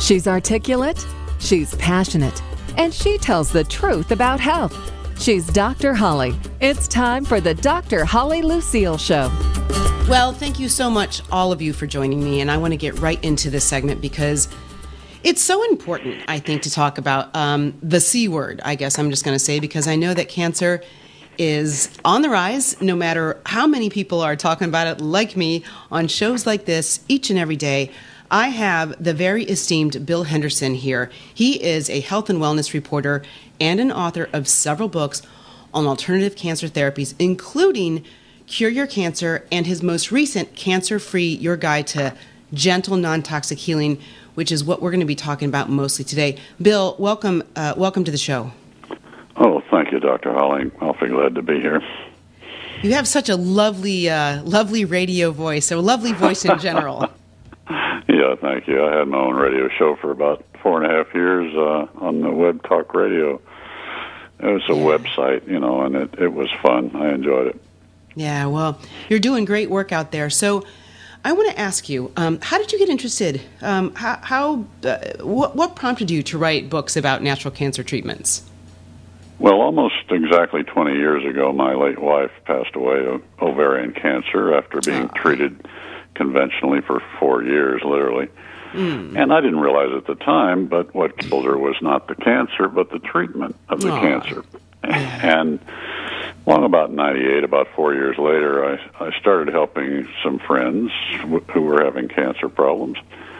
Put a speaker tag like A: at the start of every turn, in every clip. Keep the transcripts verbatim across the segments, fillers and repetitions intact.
A: She's articulate, she's passionate, and she tells the truth about health. She's Doctor Holly. It's time for the Doctor Holly Lucille Show.
B: Well, thank you so much, all of you, for joining me. And I want to get right into this segment because it's so important, I think, to talk about um, the C word, I guess I'm just going to say, because I know that cancer is on the rise, no matter how many people are talking about it, like me, on shows like this each and every day. I have the very esteemed Bill Henderson here. He is a health and wellness reporter and an author of several books on alternative cancer therapies, including Cure Your Cancer and his most recent, Cancer-Free, Your Guide to Gentle Non-Toxic Healing, which is what we're going to be talking about mostly today. Bill, welcome uh, welcome to the show.
C: Oh, thank you, Doctor Holly. I'll be glad to be here.
B: You have such a lovely, uh, lovely radio voice, or a lovely voice in general.
C: Yeah, thank you. I had my own radio show for about four and a half years uh, on the Web Talk Radio. It was a yeah. website, you know, and it, it was fun. I enjoyed it.
B: Yeah, well, you're doing great work out there. So I want to ask you, um, how did you get interested? Um, how, how uh, what, what prompted you to write books about natural cancer treatments?
C: Well, almost exactly twenty years ago, my late wife passed away of ovarian cancer after being oh. treated conventionally for four years, literally. Mm. And I didn't realize at the time, but what killed her was not the cancer, but the treatment of the oh. cancer. And long about ninety-eight, about four years later, I, I started helping some friends w- who were having cancer problems.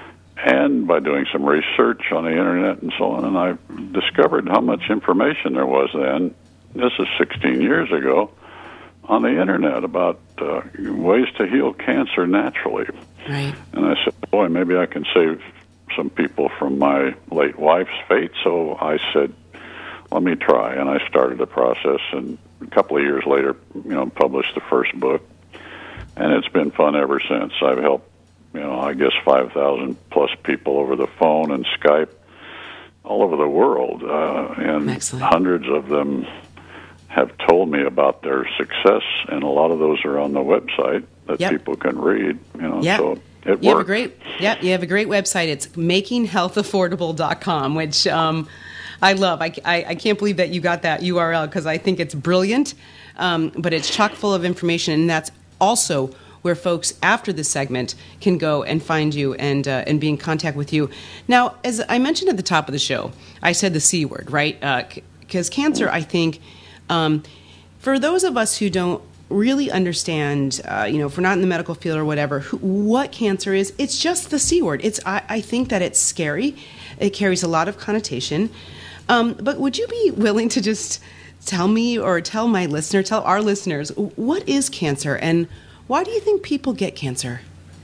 C: And by doing some research on the internet and so on, and I discovered how much information there was then, this is sixteen years ago, on the internet about uh, ways to heal cancer naturally.
B: Right.
C: And I said, boy, maybe I can save some people from my late wife's fate. So I said, let me try. And I started the process, and a couple of years later, you know, published the first book. And it's been fun ever since. I've helped, you know, I guess five thousand plus people over the phone and Skype all over the world. Uh, and
B: Excellent.
C: Hundreds of them have told me about their success, and a lot of those are on the website that yep. people can read. You know,
B: yep.
C: so it
B: you
C: works.
B: Have a great, yeah, you have a great website. It's making health affordable dot com, which um, I love. I, I, I can't believe that you got that U R L because I think it's brilliant, um, but it's chock full of information, and that's also where folks after this segment can go and find you and uh, and be in contact with you. Now, as I mentioned at the top of the show, I said the C word, right? Because uh, c- cancer, I think, Um, for those of us who don't really understand, uh, you know, if we're not in the medical field or whatever, who, what cancer is, it's just the C word. It's I, I think that it's scary. It carries a lot of connotation. Um, but would you be willing to just tell me or tell my listener, tell our listeners, what is cancer and why do you think people get cancer?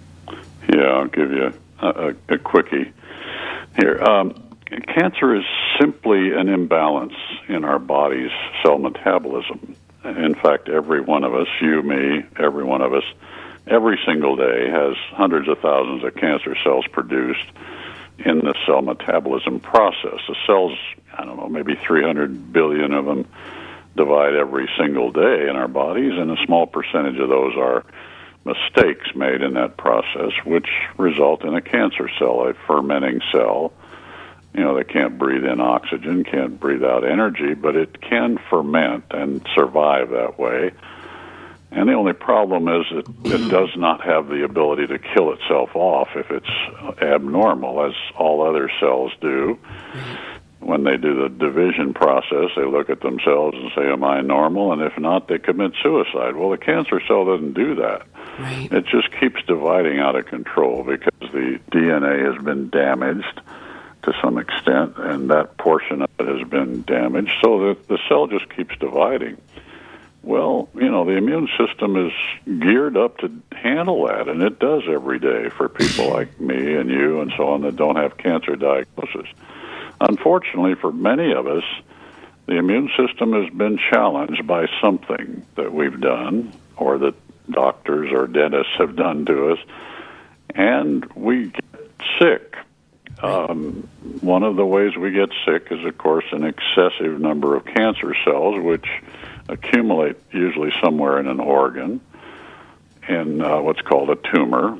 C: Yeah, I'll give you a, a, a quickie here. Um, Cancer is simply an imbalance in our body's cell metabolism. In fact, every one of us, you, me, every one of us, every single day has hundreds of thousands of cancer cells produced in the cell metabolism process. The cells, I don't know, maybe three hundred billion of them divide every single day in our bodies, and a small percentage of those are mistakes made in that process, which result in a cancer cell, a fermenting cell. You know, they can't breathe in oxygen, can't breathe out energy, but it can ferment and survive that way. And the only problem is that it does not have the ability to kill itself off if it's abnormal, as all other cells do. When they do the division process, they look at themselves and say, am I normal? And if not, they commit suicide. Well, the cancer cell doesn't do that.
B: Right.
C: It just keeps dividing out of control because the D N A has been damaged to some extent, and that portion of it has been damaged, so that the cell just keeps dividing. Well, you know, the immune system is geared up to handle that, and it does every day for people like me and you and so on that don't have cancer diagnosis. Unfortunately, for many of us, the immune system has been challenged by something that we've done or that doctors or dentists have done to us, and we get sick. Um, one of the ways we get sick is, of course, an excessive number of cancer cells, which accumulate usually somewhere in an organ, in uh, what's called a tumor.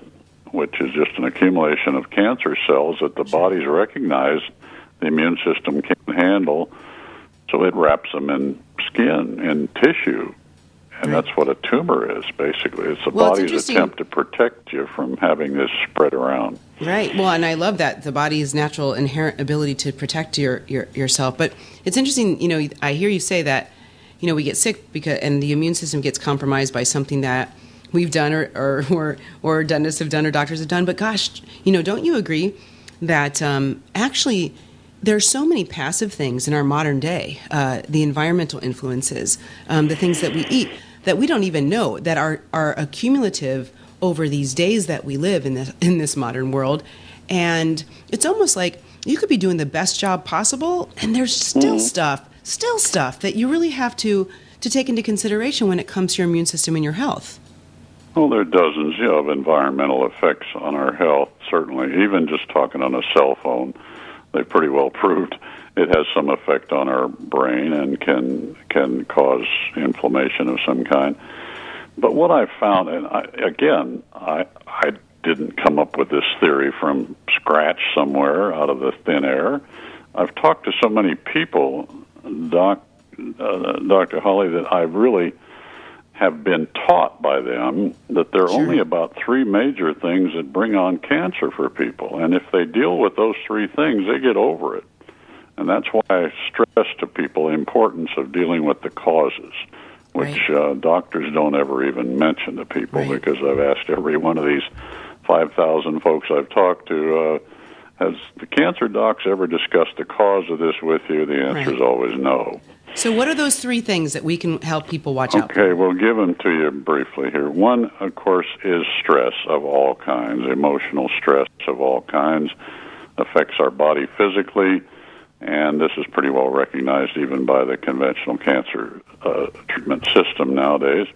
C: which is just an accumulation of cancer cells that the body's recognized the immune system can't handle, so it wraps them in skin, in tissue. And right. that's what a tumor is, basically. It's the well, body's it's attempt to protect you from having this spread around.
B: Right. Well, and I love that, the body's natural inherent ability to protect your, your yourself. But it's interesting, you know, I hear you say that, you know, we get sick because, and the immune system gets compromised by something that we've done or, or, or, or dentists have done or doctors have done. But gosh, you know, don't you agree that um, actually there's so many passive things in our modern day, uh, the environmental influences, um, the things that we eat, that we don't even know, that are, are accumulative over these days that we live in this, in this modern world. And it's almost like you could be doing the best job possible, and there's still mm-hmm. stuff, still stuff that you really have to, to take into consideration when it comes to your immune system and your health.
C: Well, there are dozens you know, of environmental effects on our health, certainly. Even just talking on a cell phone, they've pretty well proved it has some effect on our brain and can can cause inflammation of some kind. But what I've found, and I, again, I I didn't come up with this theory from scratch somewhere out of the thin air. I've talked to so many people, Doc, uh, Doctor Holly, that I really have been taught by them that there are sure. only about three major things that bring on cancer for people. And if they deal with those three things, they get over it. And that's why I stress to people the importance of dealing with the causes, which right. uh, doctors don't ever even mention to people right. because I've asked every one of these five thousand folks I've talked to, uh, has the cancer docs ever discussed the cause of this with you? The answer right. is always no.
B: So what are those three things that we can help people watch
C: okay,
B: out for?
C: Okay, we'll give them to you briefly here. One, of course, is stress of all kinds. Emotional stress of all kinds affects our body physically, and this is pretty well recognized even by the conventional cancer uh, treatment system nowadays.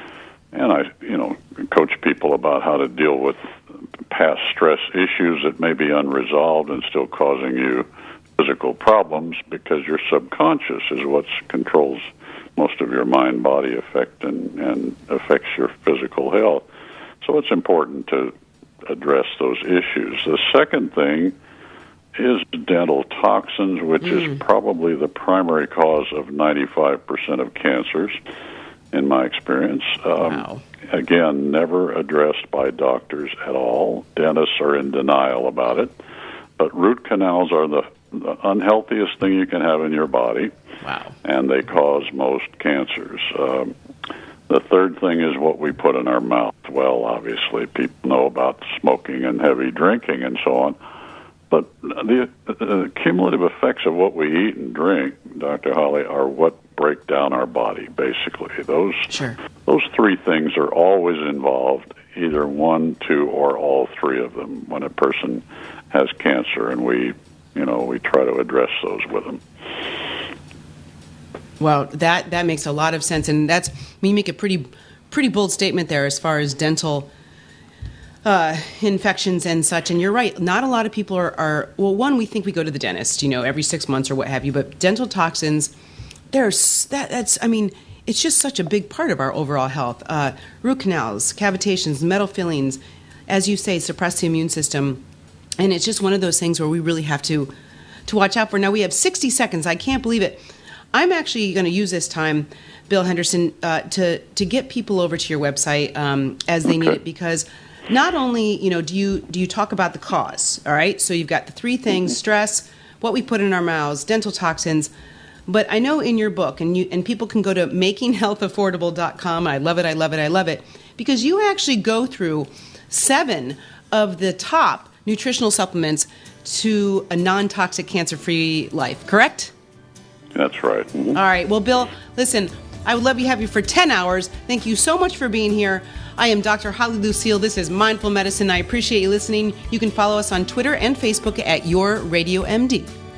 C: And I, you know, coach people about how to deal with past stress issues that may be unresolved and still causing you physical problems, because your subconscious is what controls most of your mind-body effect and, and affects your physical health. So it's important to address those issues. The second thing is dental toxins, which mm. is probably the primary cause of ninety-five percent of cancers, in my experience. Um,
B: wow.
C: Again, never addressed by doctors at all. Dentists are in denial about it. But root canals are the, the unhealthiest thing you can have in your body.
B: Wow. And
C: they cause most cancers. Um, the third thing is what we put in our mouth. Well, obviously, people know about smoking and heavy drinking and so on. But the, the cumulative effects of what we eat and drink, Doctor Holly, are what break down our body, basically. Those
B: sure.
C: those three things are always involved, either one, two, or all three of them, when a person has cancer, and we, you know, we try to address those with them.
B: Well, that, that makes a lot of sense, and that's, you make a pretty pretty bold statement there as far as dental uh, infections and such. And you're right, not a lot of people are, are, well, one, we think we go to the dentist, you know, every six months or what have you, but dental toxins, there's that, that's, I mean, it's just such a big part of our overall health. Uh, root canals, cavitations, metal fillings, as you say, suppress the immune system. And it's just one of those things where we really have to to watch out for. Now, we have sixty seconds. I can't believe it. I'm actually going to use this time, Bill Henderson, uh, to to get people over to your website um, as they okay. need it, because not only, you know, do you do you talk about the cause, all right? So you've got the three things: stress, what we put in our mouths, dental toxins. But I know in your book, and you and people can go to making health affordable dot com. I love it. I love it. I love it, because you actually go through seven of the top nutritional supplements to a non-toxic, cancer-free life, correct?
C: That's right. Mm-hmm.
B: All right. Well, Bill, listen, I would love to have you for ten hours. Thank you so much for being here. I am Doctor Holly Lucille. This is Mindful Medicine. I appreciate you listening. You can follow us on Twitter and Facebook at Your Radio M D.